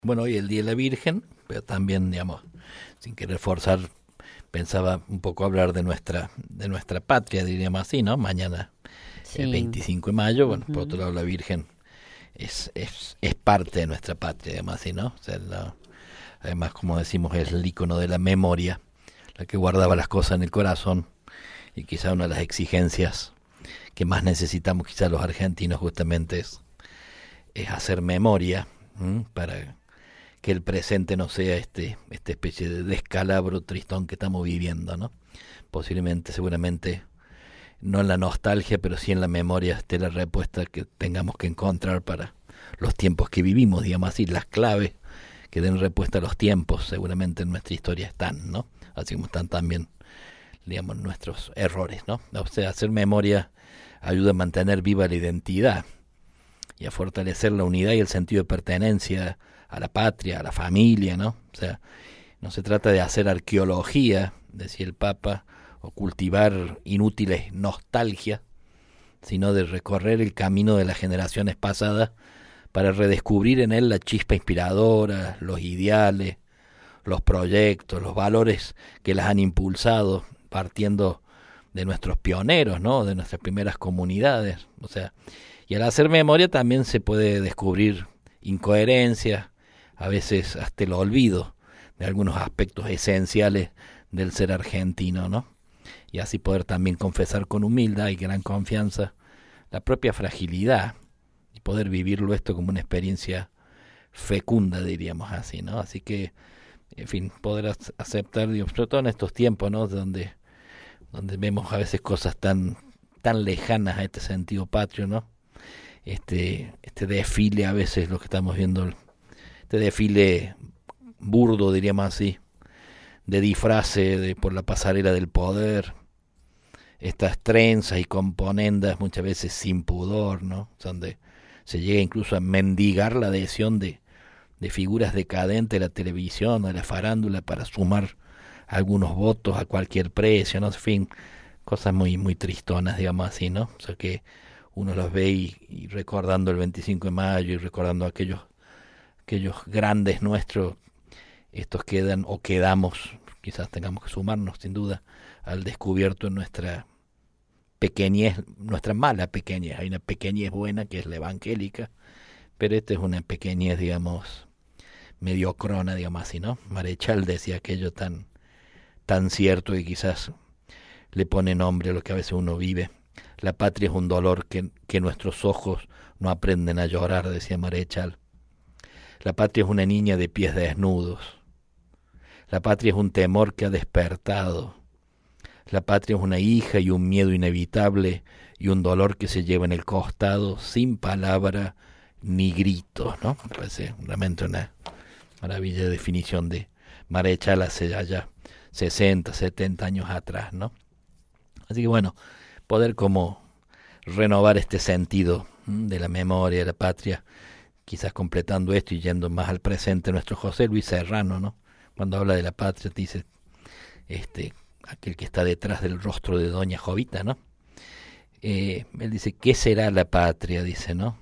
Bueno, hoy es el Día de la Virgen, pero también, digamos, sin querer forzar, pensaba un poco hablar de nuestra patria, diríamos así, ¿no? Mañana, el Sí. 25 de mayo, bueno, por otro Ujú. lado, la Virgen es parte de nuestra patria, además, así, ¿no? O sea, además, como decimos, es el icono de la memoria, la que guardaba las cosas en el corazón, y quizá una de las exigencias que más necesitamos, quizá los argentinos, justamente es hacer memoria, para que el presente no sea esta especie de descalabro tristón que estamos viviendo, ¿no? Posiblemente, seguramente, no en la nostalgia, pero sí en la memoria esté la respuesta que tengamos que encontrar para los tiempos que vivimos, digamos así, las claves que den respuesta a los tiempos, seguramente en nuestra historia están, ¿no? Así como están también, digamos, nuestros errores, ¿no? O sea, hacer memoria ayuda a mantener viva la identidad y a fortalecer la unidad y el sentido de pertenencia a la patria, a la familia, ¿no? O sea, no se trata de hacer arqueología, decía el Papa, o cultivar inútiles nostalgias, sino de recorrer el camino de las generaciones pasadas para redescubrir en él la chispa inspiradora, los ideales, los proyectos, los valores que las han impulsado, partiendo de nuestros pioneros, ¿no? De nuestras primeras comunidades. O sea, y al hacer memoria también se puede descubrir incoherencias, a veces hasta el olvido de algunos aspectos esenciales del ser argentino, ¿no? Y así poder también confesar con humildad y gran confianza la propia fragilidad y poder vivirlo esto como una experiencia fecunda, diríamos así, ¿no? Así que, en fin, poder aceptar, digamos, sobre todo en estos tiempos, ¿no? Donde vemos a veces cosas tan lejanas a este sentido patrio, ¿no? Este desfile, a veces lo que estamos viendo, este desfile burdo, diríamos así, de disfrace por la pasarela del poder, estas trenzas y componendas muchas veces sin pudor, ¿no? Donde se llega incluso a mendigar la adhesión de figuras decadentes de la televisión, de la farándula, para sumar algunos votos a cualquier precio, ¿no? En fin, cosas muy tristonas, digamos así, ¿no? O sea que uno los ve y recordando el 25 de mayo y recordando aquellos grandes nuestros, estos quedan o quedamos, quizás tengamos que sumarnos sin duda al descubierto en nuestra pequeñez, nuestra mala pequeñez. Hay una pequeñez buena que es la evangélica, pero esta es una pequeñez, digamos, mediocrona, digamos así, ¿no? Marechal decía aquello tan cierto y quizás le pone nombre a lo que a veces uno vive. La patria es un dolor que nuestros ojos no aprenden a llorar, decía Marechal. La patria es una niña de pies desnudos. La patria es un temor que ha despertado. La patria es una hija y un miedo inevitable y un dolor que se lleva en el costado sin palabra ni gritos, ¿no? Me parece realmente una maravilla de definición de Marechal hace ya 60, 70 años atrás, ¿no? Así que bueno, poder como renovar este sentido de la memoria, de la patria, quizás completando esto y yendo más al presente, nuestro José Luis Serrano, ¿no? Cuando habla de la patria, dice, aquel que está detrás del rostro de Doña Jovita, ¿no? Él dice, ¿qué será la patria? Dice, ¿no?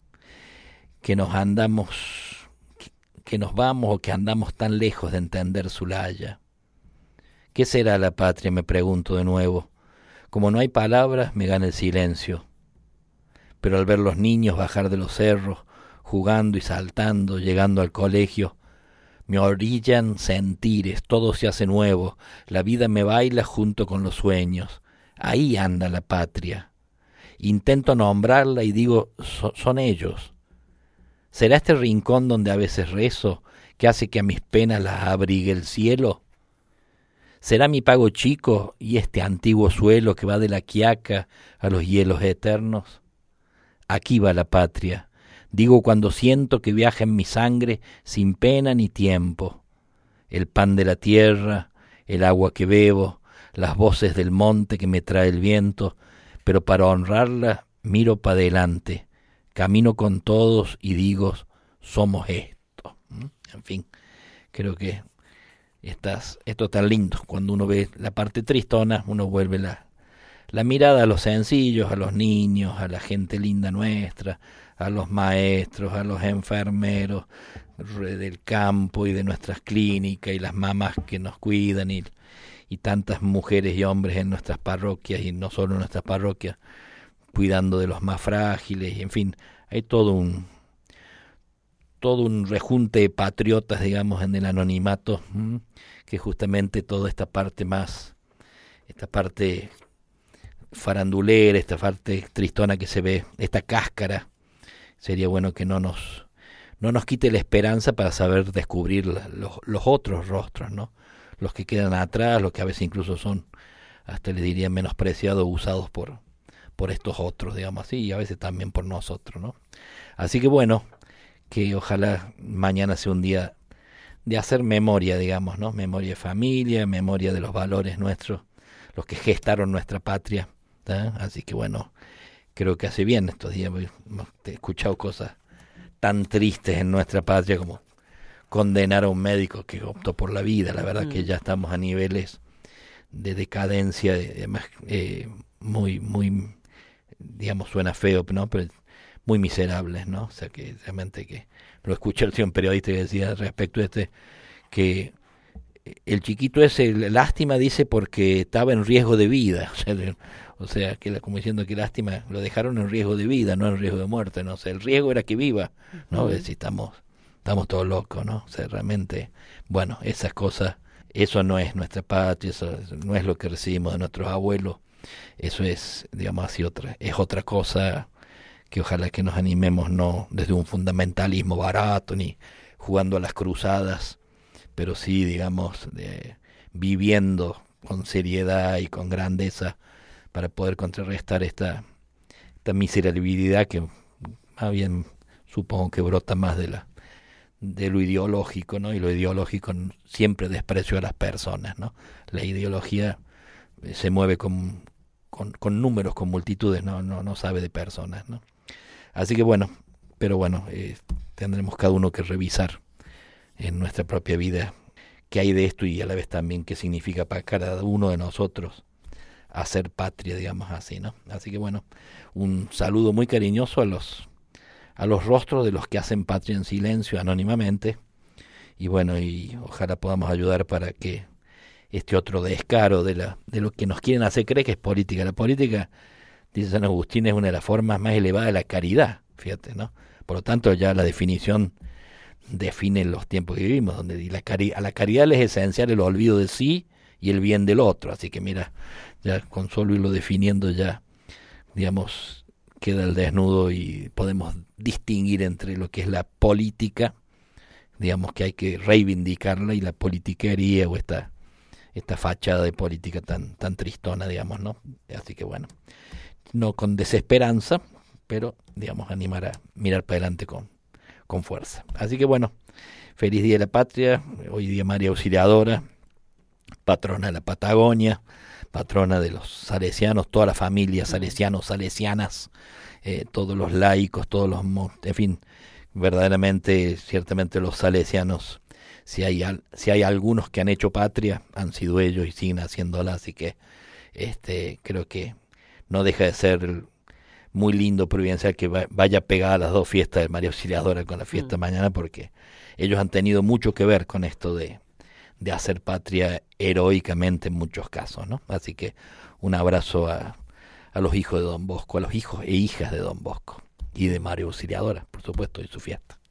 Que nos andamos, que nos vamos o que andamos tan lejos de entender su laya. ¿Qué será la patria? Me pregunto de nuevo. Como no hay palabras, me gana el silencio. Pero al ver los niños bajar de los cerros, jugando y saltando, llegando al colegio, me orillan sentires, todo se hace nuevo, la vida me baila junto con los sueños. Ahí anda la patria. Intento nombrarla y digo, son ellos. ¿Será este rincón donde a veces rezo, que hace que a mis penas las abrigue el cielo? ¿Será mi pago chico y este antiguo suelo que va de la Quiaca a los hielos eternos? Aquí va la patria, digo cuando siento que viaja en mi sangre sin pena ni tiempo. El pan de la tierra, el agua que bebo, las voces del monte que me trae el viento, pero para honrarla miro para adelante, camino con todos y digo, somos esto. En fin, creo que esto tan lindo. Cuando uno ve la parte tristona, uno vuelve la mirada a los sencillos, a los niños, a la gente linda nuestra, a los maestros, a los enfermeros del campo y de nuestras clínicas y las mamás que nos cuidan y tantas mujeres y hombres en nuestras parroquias y no solo en nuestras parroquias, cuidando de los más frágiles, y en fin, hay todo un rejunte de patriotas, digamos, en el anonimato, que justamente toda esta parte farandulera, esta parte tristona que se ve, esta cáscara, sería bueno que no nos quite la esperanza para saber descubrir los otros rostros, ¿no? Los que quedan atrás, los que a veces incluso son, hasta les diría, menospreciados, usados por estos otros, digamos así, y a veces también por nosotros, ¿no? Así que bueno, que ojalá mañana sea un día de hacer memoria, digamos, ¿no? Memoria de familia, memoria de los valores nuestros, los que gestaron nuestra patria, ¿tá? Así que bueno, creo que hace bien estos días, hemos escuchado cosas tan tristes en nuestra patria como condenar a un médico que optó por la vida. La verdad que ya estamos a niveles de decadencia, muy, digamos, suena feo, ¿no? Pero muy miserables, ¿no? O sea que realmente que lo escuché un periodista que decía respecto a que el chiquito ese, lástima, dice, porque estaba en riesgo de vida. O sea que como diciendo que lástima, lo dejaron en riesgo de vida, no en riesgo de muerte, ¿no? O sea, el riesgo era que viva, ¿no? Si estamos todos locos, ¿no? O sea, realmente, bueno, esas cosas, eso no es nuestra patria, eso no es lo que recibimos de nuestros abuelos, eso es, digamos así, es otra cosa, que ojalá que nos animemos, no desde un fundamentalismo barato, ni jugando a las cruzadas, pero sí, digamos, viviendo con seriedad y con grandeza para poder contrarrestar esta miserabilidad que más bien supongo que brota más de lo ideológico, ¿no? Y lo ideológico siempre desprecio a las personas, ¿no? La ideología se mueve con números, con multitudes, no sabe de personas, ¿no? Así que bueno, pero bueno, tendremos cada uno que revisar en nuestra propia vida qué hay de esto y a la vez también qué significa para cada uno de nosotros hacer patria, digamos así, ¿no? Así que bueno, un saludo muy cariñoso a los rostros de los que hacen patria en silencio, anónimamente, y bueno, y ojalá podamos ayudar para que este otro descaro de lo que nos quieren hacer creer que es política. La política, dice San Agustín, es una de las formas más elevadas de la caridad, fíjate, ¿no? Por lo tanto, ya la definición define los tiempos que vivimos, donde a la caridad le es esencial el olvido de sí y el bien del otro. Así que mira, ya con solo irlo definiendo ya, digamos, queda el desnudo y podemos distinguir entre lo que es la política, digamos que hay que reivindicarla, y la politiquería o esta fachada de política tan tristona, digamos, ¿no? Así que bueno, no con desesperanza, pero digamos animar a mirar para adelante con fuerza. Así que bueno, feliz Día de la Patria, hoy día María Auxiliadora, patrona de la Patagonia, patrona de los salesianos, toda la familia salesianos, salesianas, todos los laicos, en fin, verdaderamente, ciertamente los salesianos, si hay algunos que han hecho patria, han sido ellos y siguen haciéndola, así que creo que no deja de ser muy lindo, providencial, que vaya pegada a las dos fiestas de María Auxiliadora con la fiesta mañana, porque ellos han tenido mucho que ver con esto de hacer patria heroicamente en muchos casos, ¿no? Así que un abrazo a los hijos de Don Bosco, a los hijos e hijas de Don Bosco y de María Auxiliadora, por supuesto, y su fiesta.